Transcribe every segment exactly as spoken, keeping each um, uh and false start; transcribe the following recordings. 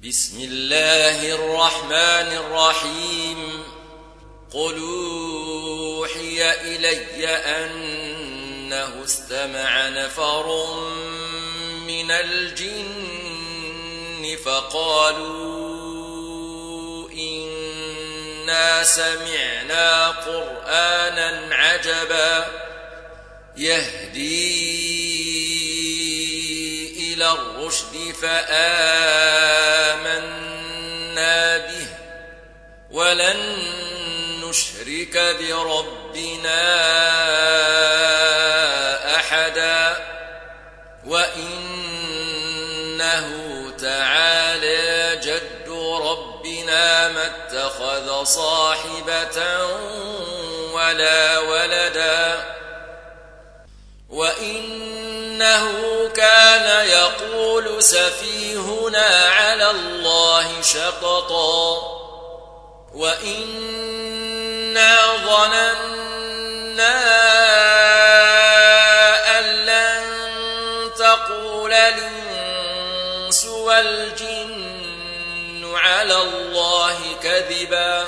بسم الله الرحمن الرحيم قل أوحي إلي أنه استمع نفر من الجن فقالوا إنا سمعنا قرآنا عجبا يهدي إلى الرشد فآمنا به ولن نشرك بربنا أحدا وإنه تعالى جد ربنا ما اتخذ صاحبة ولا ولدا وإنه كان يقول سفيهنا على الله شططا وإنا ظننا أن لن تقول الإنس والجن على الله كذبا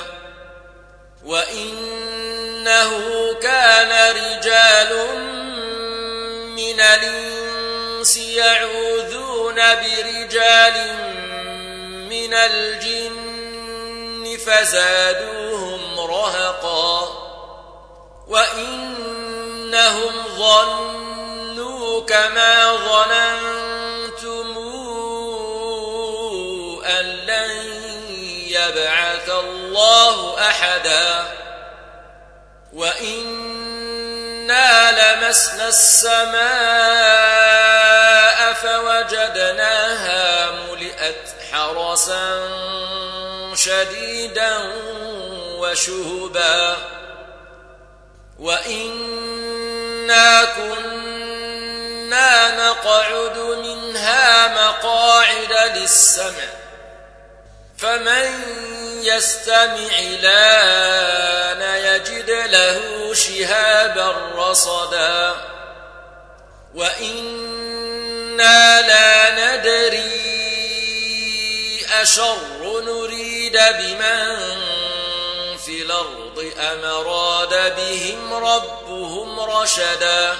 وإنه كان رجال من الإنس يعوذون برجال من الجن فزادوهم رهقا وإنهم ظنوا كما ظننتم أن لن يبعث الله أحدا وإنا لمسنا السماء فوجدناها ملئت حرسا شديدا وشهبا وإنا كنا نقعد منها مقاعد للسمع فمن يستمع الآن يجد له شهابا رصدا وإنا لا ندري أشر نريد بمن في الأرض أم أراد بهم ربهم رشدا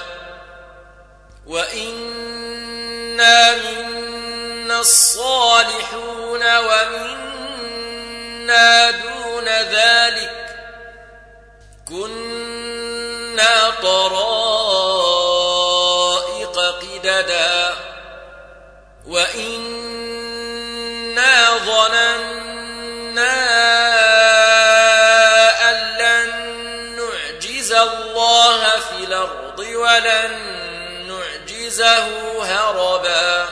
وإنا منا الصالحون ومنا دون ذلك كنا طرائق قددا وإنا ظننا أن لن نعجز الله في الأرض ولن نعجزه هربا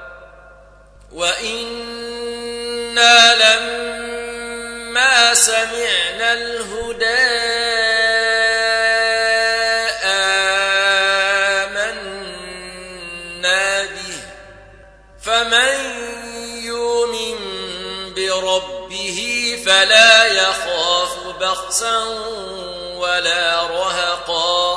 وإنا لما سمعنا الهدى آمنا به فمن يؤمن بربه فلا يخاف بخسا ولا رهقا